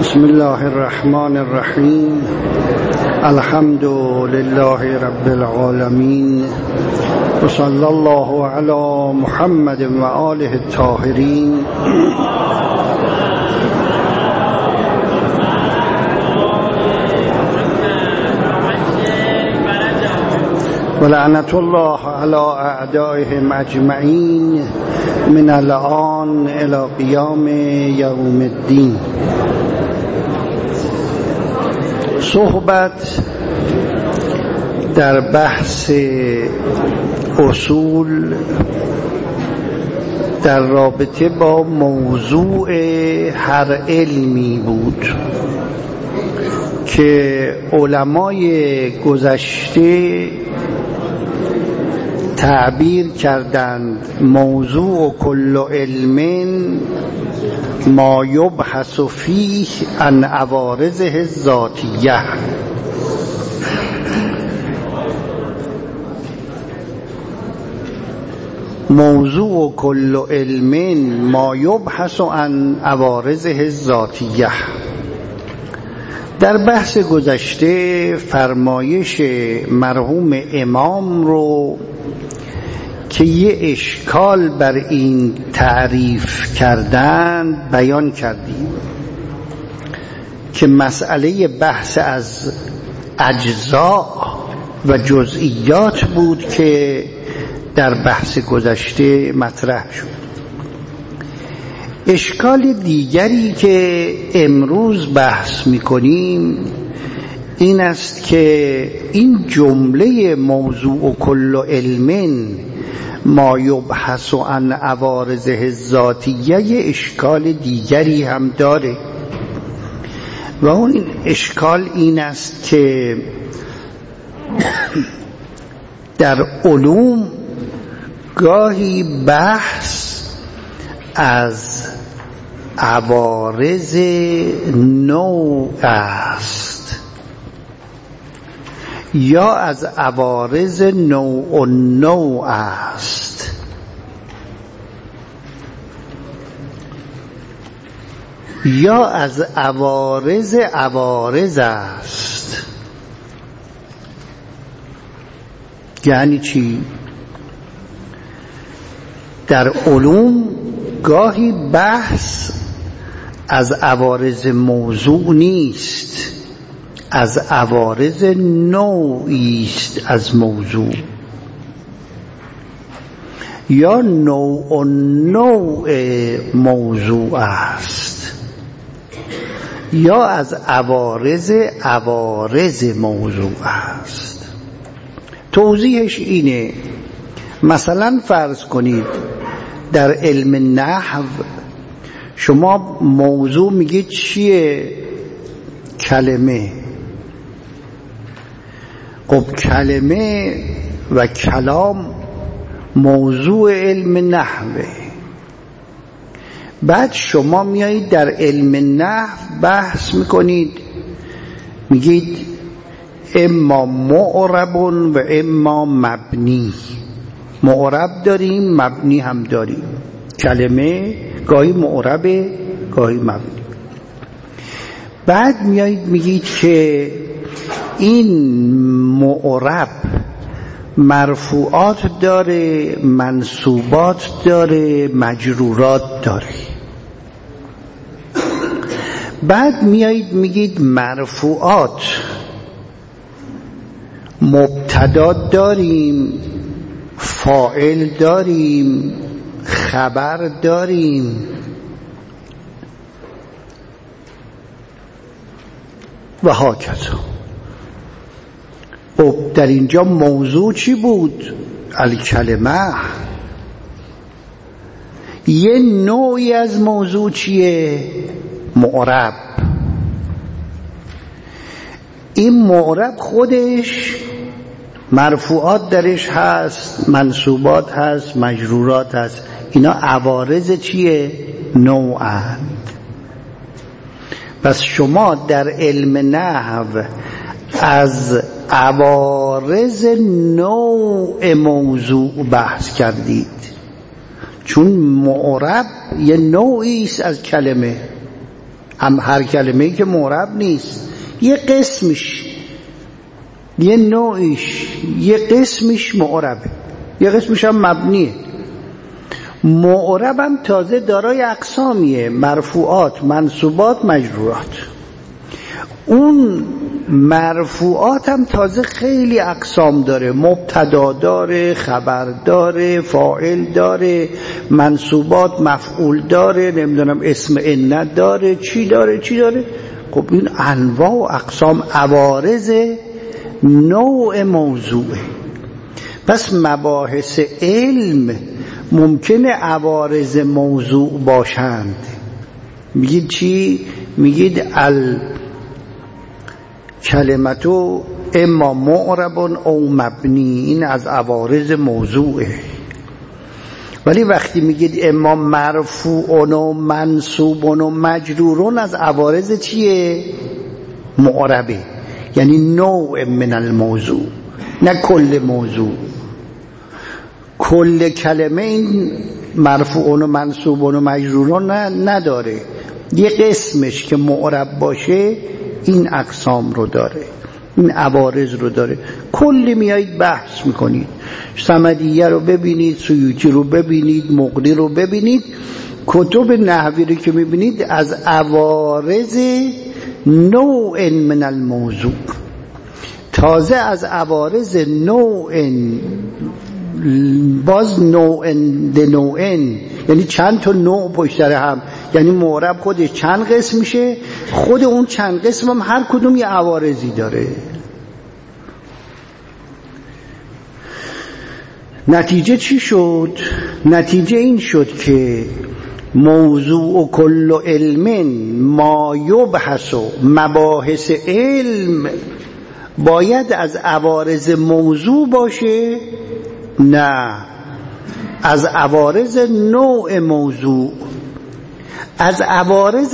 بسم الله الرحمن الرحیم. الحمد لله رب العالمین و صلی الله علی محمد و آله الطاهرین. و لعنت الله علی اعدائهم اجمعین من الآن الی قیام یوم الدین. صحبت در بحث اصول در رابطه با موضوع هر علمی بود که علمای گذشته تعبیر کردند موضوع کل علم ما یبحث فیه عن عوارضه الذاتیه. موضوع کل علم ما یبحث عن عوارضه الذاتیه. در بحث گذشته فرمایش مرحوم امام رو که یه اشکال بر این تعریف کردن بیان کردیم که مسئله بحث از اجزا و جزئیات بود که در بحث گذشته مطرح شد. اشکال دیگری که امروز بحث می‌کنیم این است که این جمله موضوع کل علم ما یبحث عن عوارضه الذاتیه یه اشکال دیگری هم داره و اون اشکال این است که در علوم گاهی بحث از عوارض نوع است یا از عوارض نوع است. یا از عوارض است. یعنی چی؟ در علوم گاهی بحث از عوارض موضوع نیست، از عوارض نوعی است از موضوع، یا نوع موضوع است، یا از عوارض موضوع است. توضیحش اینه، مثلا فرض کنید در علم نحو شما موضوع میگید چیه؟ کلمه. خب کلمه و کلام موضوع علم نحوه. بعد شما میایید در علم نحو بحث میکنید، میگید اما معرب و اما مبنی. معرب داریم، مبنی هم داریم. کلمه گاهی معربه گاهی مبنی. بعد میایید میگید که این معرب مرفوعات داره، منصوبات داره، مجرورات داره. بعد میایید میگید مرفوعات مبتدا داریم، فاعل داریم، خبر داریم. و هاکذا. خب در اینجا موضوع چی بود؟ الکلمه. یه نوعی از موضوع چیه؟ معرب. این معرب خودش مرفوعات درش هست، منصوبات هست، مجرورات هست. اینا عوارض چیه؟ نوعند. پس شما در علم نحو از عوارض نوع موضوع بحث کردید، چون معرب یه نوعی است از کلمه. هم هر کلمه‌ای که معرب نیست، یه قسمش، یه نوعش، یه قسمش معربه، یه قسمش هم مبنیه. معرب هم تازه دارای اقسامیه، مرفوعات، منصوبات، مجرورات. اون مرفوعات هم تازه خیلی اقسام داره، مبتدا داره، خبر داره، فاعل داره، منصوبات مفعول داره، نمیدونم اسم ان داره، چی داره. خب این انواع و اقسام عوارض نوع موضوعه. پس مباحث علم ممکنه عوارض موضوع باشند. میگید چی؟ میگید کلمتو اما معرب او مبنی، این از عوارض موضوعه. ولی وقتی میگید اما مرفوع و منصوب و مجرور، از عوارض چیه؟ معربه، یعنی نوع من الموضوع، نه کل موضوع. کل کلمه این مرفوع و منصوب و مجرور نداره، یه قسمش که معرب باشه این اقسام رو داره، این عوارض رو داره. کلی میایید بحث میکنید، صمدیه رو ببینید، سیوطی رو ببینید، مقری رو ببینید، کتب نحوی رو که میبینید از عوارض نوع من الموضوع. تازه از عوارض نوع، باز نوع دنوعن، یعنی چند تا نوع پشت سر هم، یعنی معرب خودش چند قسم میشه، خود اون چند قسم هم هر کدوم یه عوارضی داره. نتیجه چی شد؟ نتیجه این شد که موضوع کل علم ما یبحث، مباحث علم باید از عوارض موضوع باشه؟ نه، از عوارض نوع موضوع، از عوارض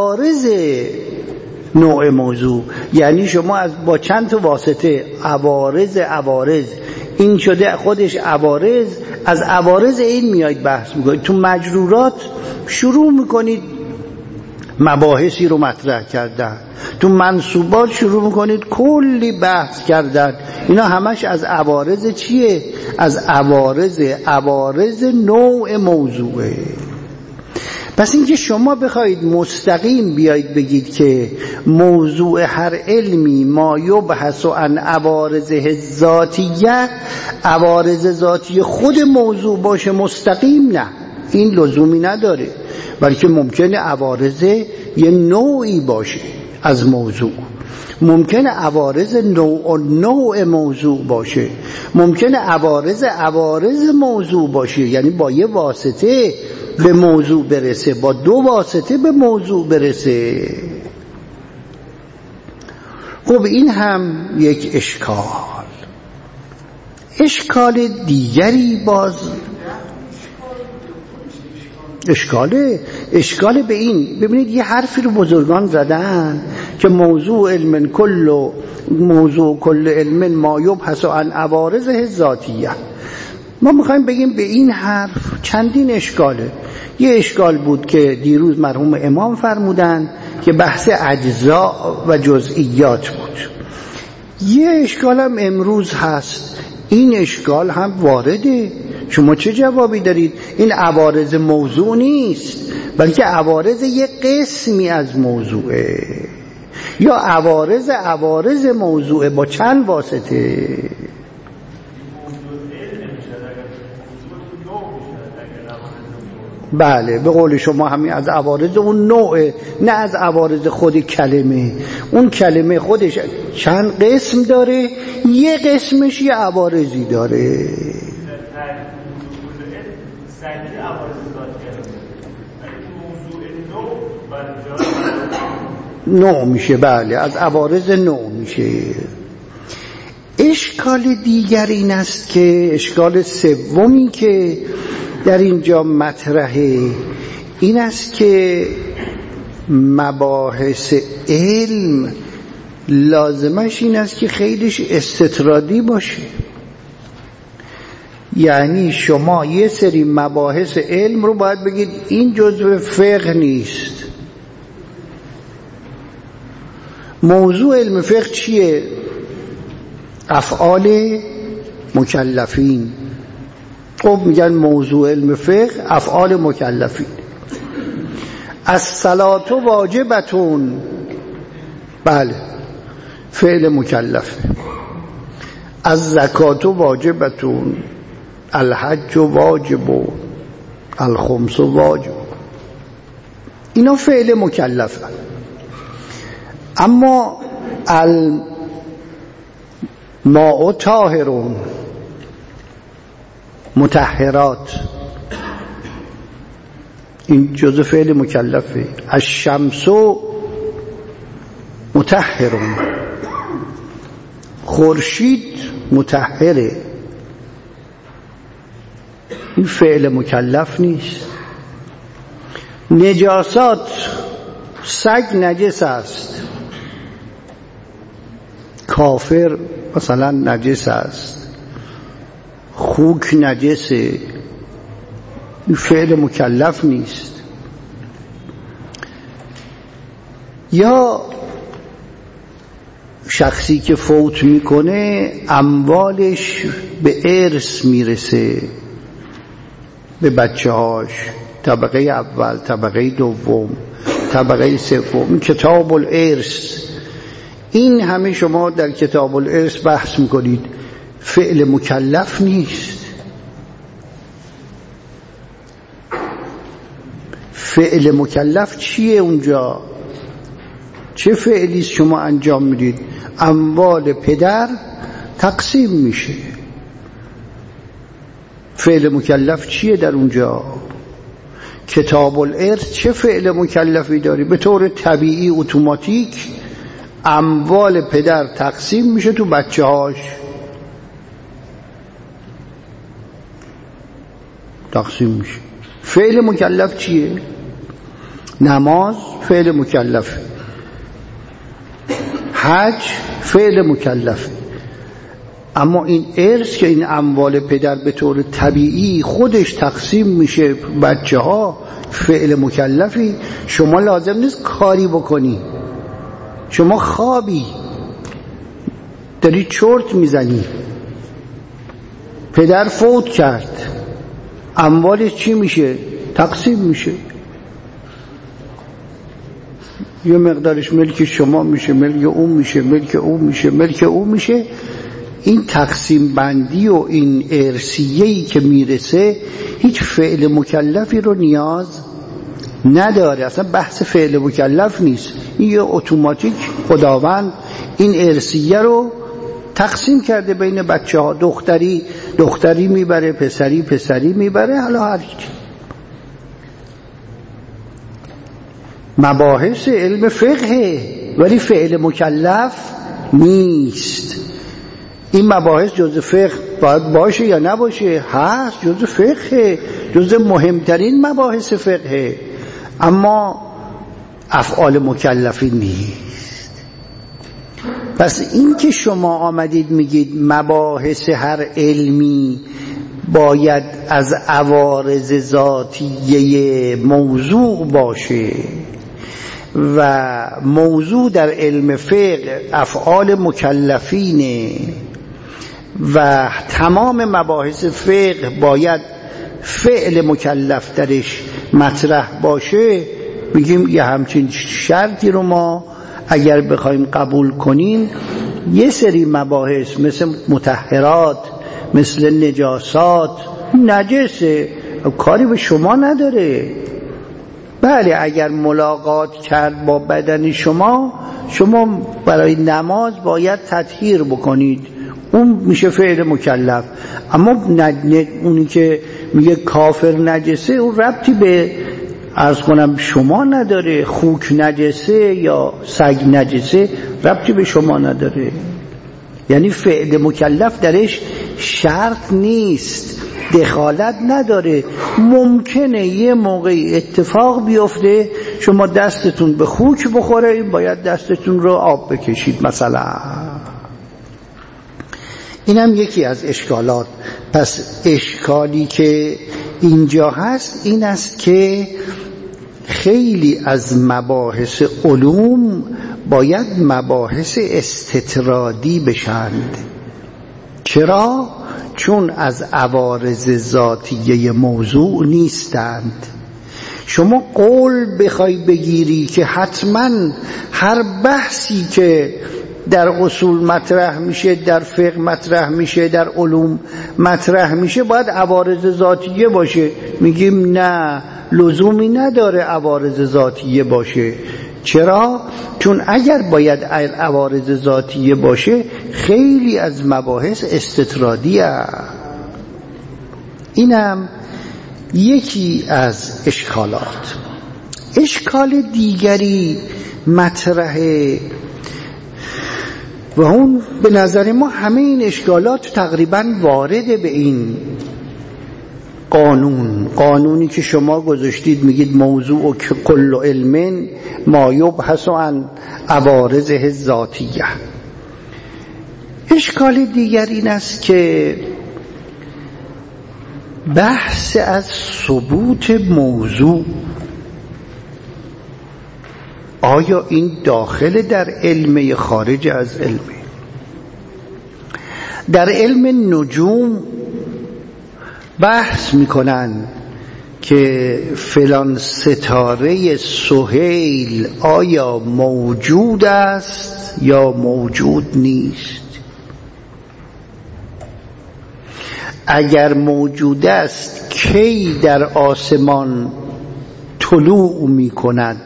نوع موضوع. یعنی شما با چند تا واسطه عوارض این شده خودش عوارض، از عوارض این میاید بحث میکنید. تو مجرورات شروع میکنید مباحثی رو مطرح کردن، تو منصوبات شروع میکنید کلی بحث کردن. اینا همش از عوارض چیه؟ از عوارض نوع موضوعه. پس اینکه شما بخواید مستقیم بیایید بگید که موضوع هر علمی ما یبحث عن عوارضه ذاتیه، عوارض ذاتی خود موضوع باشه مستقیم، نه، این لزومی نداره، بلکه ممکنه عوارض یه نوعی باشه از موضوع، ممکنه عوارض نوع موضوع باشه، ممکنه عوارض موضوع باشه، یعنی با یه واسطه به موضوع برسه، با دو واسطه به موضوع برسه. خب این هم یک اشکال دیگری، باز اشکال به این، ببینید یه حرفی رو بزرگان زدن که موضوع کل علم ما یبحث عن عوارضه ذاتیه. ما میخوایم بگیم به این حرف چندین اشکاله. یه اشکال بود که دیروز مرحوم امام فرمودن که بحث اجزا و جزئیات بود. یه اشکال هم امروز هست، این اشکال هم وارده. شما چه جوابی دارید؟ این عوارض موضوع نیست، بلکه عوارض یک قسمی از موضوعه، یا عوارض موضوعه با چند واسطه. بله، به قول شما همین از عوارض اون نوعه، نه از عوارض خود کلمه. اون کلمه خودش چند قسم داره، یه قسمش یه عوارضی داره. نوع میشه، بله، از عوارض نوع میشه. اشکال دیگر این است که اشکال سومی که در اینجا مطرحه این است که مباحث علم لازمش این است که خیلیش استطرادی باشه. یعنی شما یه سری مباحث علم رو باید بگید این جزء فقه نیست، موضوع علم فقه چیه؟ افعال مکلفین. خب میگن موضوع علم فقه افعال مکلفین. الصلاة واجبتون، بله فعل مکلفه. الزکات واجبتون، الحج واجب، الخمس واجب، اینا فعل مکلفه. اما الماء طاهرون، مطهرات، این جزء فعل مکلفه. الشمس مطهرون، خورشید مطهره، این فعل مکلف نیست. نجاسات، سگ نجس است، کافر مثلا نجس است، خوک نجسه، این فعل مکلف نیست. یا شخصی که فوت میکنه اموالش به ارث میرسه به بچه هاش، طبقه اول، طبقه دوم، طبقه سوم، کتاب الارث. این همه شما در کتاب الارث بحث میکنید، فعل مکلف نیست. فعل مکلف چیه اونجا؟ چه فعلی شما انجام میدید؟ اموال پدر تقسیم میشه. فعل مکلف چیه در اونجا؟ کتاب الارث چه فعل مکلفی داری؟ به طور طبیعی اتوماتیک اموال پدر تقسیم میشه تو بچه هاش، تقسیم میشه. فعل مکلف چیه؟ نماز فعل مکلفه، حج فعل مکلفه. اما این ارث که این اموال پدر به طور طبیعی خودش تقسیم میشه بچه ها، فعل مکلفی. شما لازم نیست کاری بکنی، شما خوابی داری چرت میزنی، پدر فوت کرد، اموالش چی میشه؟ تقسیم میشه. یه مقدارش ملک شما میشه، ملک اون میشه، ملک اون میشه، ملک اون میشه. این تقسیم بندی و این ارثیه‌ای که میرسه هیچ فعل مکلفی رو نیاز نداره، اصلا بحث فعل مکلف نیست. این یه اتوماتیک خداوند این ارثیه رو تقسیم کرده بین بچه ها، دختری دختری میبره، پسری پسری میبره، حالا هر چی. مباحث علم فقه ولی فعل مکلف نیست. این مباحث جزء فقه باید باشه یا نباشه؟ هست، جزء فقه، جزء مهمترین مباحث فقه، اما افعال مکلفی نیست. پس این که شما آمدید میگید مباحث هر علمی باید از عوارض ذاتیه موضوع باشه و موضوع در علم فقه افعال مکلفینه و تمام مباحث فقه باید فعل مکلف درش مطرح باشه، میگیم یه همچین شرطی رو ما اگر بخوایم قبول کنیم، یه سری مباحث مثل مطهرات، مثل نجاسات، نجسه، کاری به شما نداره. بله اگر ملاقات کرد با بدن شما برای نماز باید تطهیر بکنید، اون میشه فعل مکلف. اما اونی که میگه کافر نجسه، اون ربطی به عرض کنم شما نداره. خوک نجسه یا سگ نجسه ربطی به شما نداره. یعنی فعل مکلف درش شرط نیست، دخالت نداره. ممکنه یه موقعی اتفاق بیفته شما دستتون به خوک بخوره، این باید دستتون رو آب بکشید مثلا. اینم یکی از اشکالات. پس اشکالی که اینجا هست این است که خیلی از مباحث علوم باید مباحث استطرادی بشند. چرا؟ چون از عوارض ذاتیه موضوع نیستند. شما قول بخوای بگیری که حتما هر بحثی که در اصول مطرح میشه، در فقه مطرح میشه، در علوم مطرح میشه باید عوارض ذاتیه باشه، میگیم نه، لزومی نداره عوارض ذاتیه باشه. چرا؟ چون اگر باید عوارض ذاتیه باشه خیلی از مباحث استطرادی هست. اینم یکی از اشکالات. اشکال دیگری مطرحه و اون به نظر ما همه این اشکالات تقریبا وارده به این قانونی که شما گذاشتید، میگید موضوع کل علم ما یبحث عن عوارضه ذاتیه. اشکال دیگر این است که بحث از ثبوت موضوع آیا این داخل در علم یا خارج از علم؟ در علم نجوم بحث میکنن که فلان ستاره سهیل آیا موجود است یا موجود نیست. اگر موجود است کی در آسمان طلوع میکند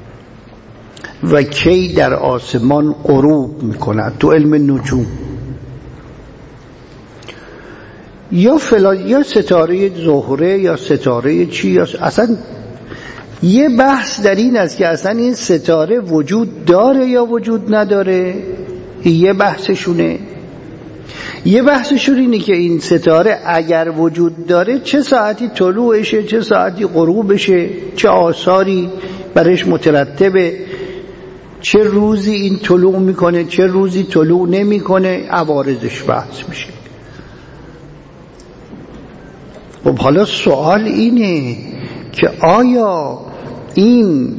و کی در آسمان غروب میکند تو علم نجوم. یا ستاره زهره یا ستاره چی، یا اصلا یه بحث در این است که اصلا این ستاره وجود داره یا وجود نداره. یه بحثشونه. یه بحثشون اینه که این ستاره اگر وجود داره چه ساعتی طلوعشه، چه ساعتی غروبشه، چه آثاری برش مترتبه، چه روزی این طلوع میکنه، چه روزی طلوع نمیکنه، عوارضش بحث میشه. خب حالا سوال اینه که آیا این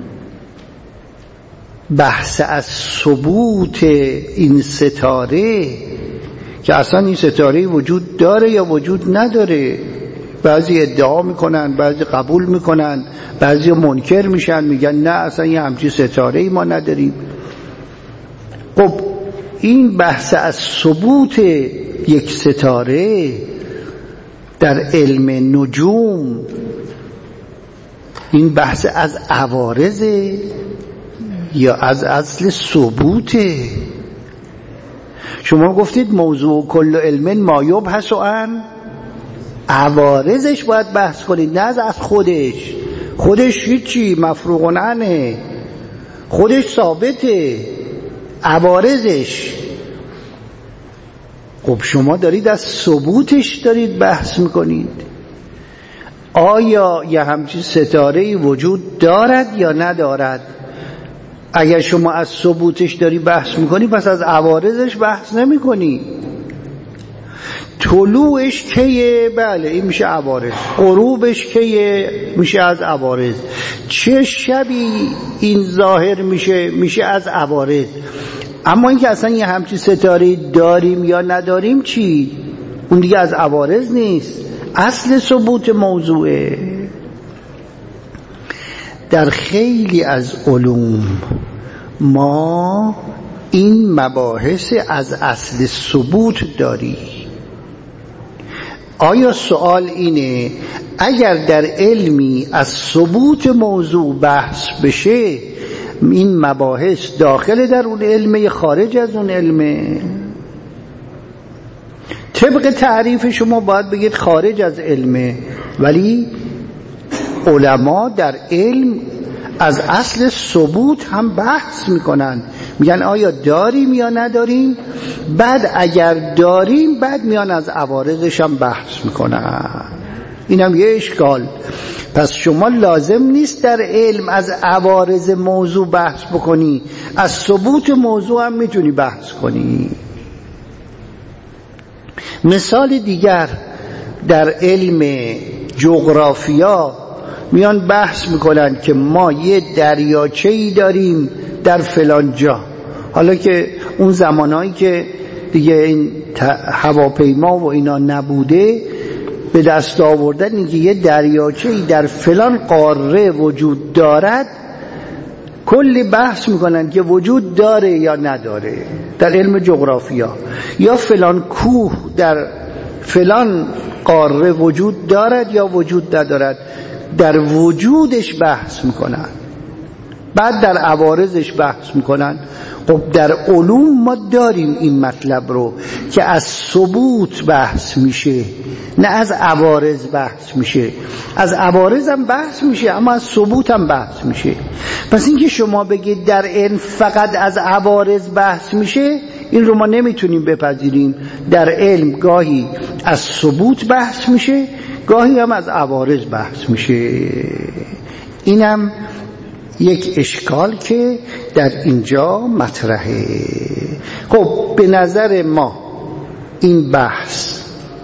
بحث از ثبوت این ستاره که اصلا این ستاره وجود داره یا وجود نداره، بعضی ادعا میکنن، بعضی قبول میکنن، بعضی منکر میشن، میگن نه اصلا یه همچین ستاره ای ما نداریم. خب این بحث از ثبوت یک ستاره در علم نجوم، این بحث از عوارضه یا از اصل ثبوته؟ شما گفتید موضوع کل علم ما یبحث عن عوارضش باید بحث کنید، نه از خودش هیچی مفروغ عنه، خودش ثابته، عوارضش. خب شما دارید از ثبوتش دارید بحث میکنید. آیا یه همچین ستاره‌ای وجود دارد یا ندارد؟ اگر شما از ثبوتش داری بحث میکنی پس از عوارضش بحث نمیکنی. طلوعش کیه؟ بله این میشه عوارض. غروبش کیه؟ میشه از عوارض. چه شبی این ظاهر میشه از عوارض. اما اینکه اصلا یه همچین ستاره داریم یا نداریم چی؟ اون دیگه از عوارض نیست، اصل ثبوت موضوعه. در خیلی از علوم ما این مباحث از اصل ثبوت داریم. آیا سوال اینه اگر در علمی از ثبوت موضوع بحث بشه این مباحث داخل در اون علمه خارج از اون علمه؟ طبق تعریف شما باید بگید خارج از علمه، ولی علما در علم از اصل ثبوت هم بحث میکنن، میگن آیا داریم یا نداریم، بعد اگر داریم بعد میان از عوارضش هم بحث میکنن. اینم یه اشکال. پس شما لازم نیست در علم از عوارض موضوع بحث بکنی، از ثبوت موضوع هم میتونی بحث کنی. مثال دیگر در علم جغرافیا میان بحث میکنن که ما یه دریاچه‌ای داریم در فلان جا. حالا که اون زمانایی که دیگه این هواپیما و اینا نبوده، به دست آوردن اینکه یه دریاچه‌ای در فلان قاره وجود دارد، کلی بحث میکنن که وجود داره یا نداره در علم جغرافیا، یا فلان کوه در فلان قاره وجود دارد یا وجود ندارد. در وجودش بحث میکنن، بعد در عوارضش بحث میکنن. خب در علوم ما داریم این مطلب رو که از ثبوت بحث میشه، نه از عوارض بحث میشه. از عوارض هم بحث میشه اما از ثبوت هم بحث میشه. پس اینکه شما بگید در علم فقط از عوارض بحث میشه، این رو ما نمیتونیم بپذیریم. در علم گاهی از ثبوت بحث میشه، گاهی هم از عوارض بحث میشه. اینم یک اشکال که در اینجا مطرحه. خب به نظر ما این بحث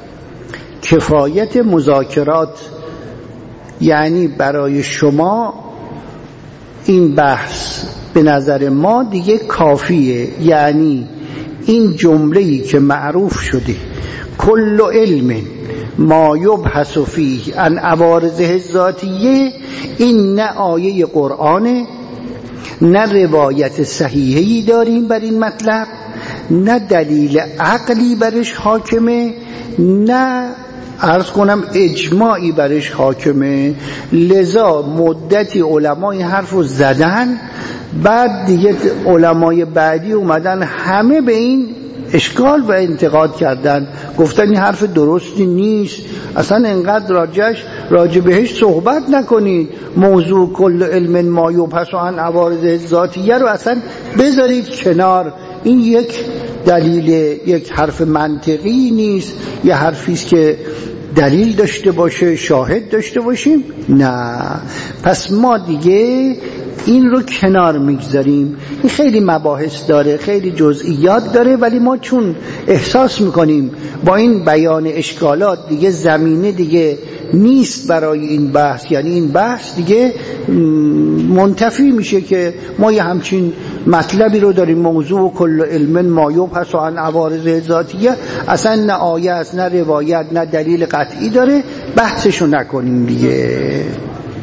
کفایت مذاکرات، یعنی برای شما این بحث به نظر ما دیگه کافیه. یعنی این جمله‌ای که معروف شده کل علم ما یبحث فیه عن عوارضه الذاتیه، این نه آیه قرآنه، نه روایت صحیحی داریم بر این مطلب، نه دلیل عقلی برش حاکمه، نه عرض کنم اجماعی برش حاکمه. لذا مدتی علمای حرف رو زدن، بعد دیگه علمای بعدی اومدن همه به این اشکال و انتقاد کردن، گفتن این حرف درستی نیست، اصلا انقدر راجع بهش صحبت نکنید، موضوع کل علم ما یبحث عن عوارض ذاتیه رو اصلا بذارید کنار، این یک دلیل، یک حرف منطقی نیست، یه حرفیست که دلیل داشته باشه، شاهد داشته باشیم. نه، پس ما دیگه این رو کنار میگذاریم. این خیلی مباحث داره، خیلی جزئیات داره، ولی ما چون احساس میکنیم با این بیان اشکالات دیگه زمینه دیگه نیست برای این بحث، یعنی این بحث دیگه منتفی میشه که ما یه همچین مطلبی رو داریم، موضوع کل علم ما یبحث عن عوارض ذاتیه، اصلا نه آیه است، نه روایت، نه دلیل قطعی داره، بحثشو نکنیم دیگه.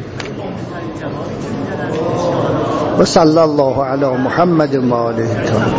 و صلی الله علی محمد و آله.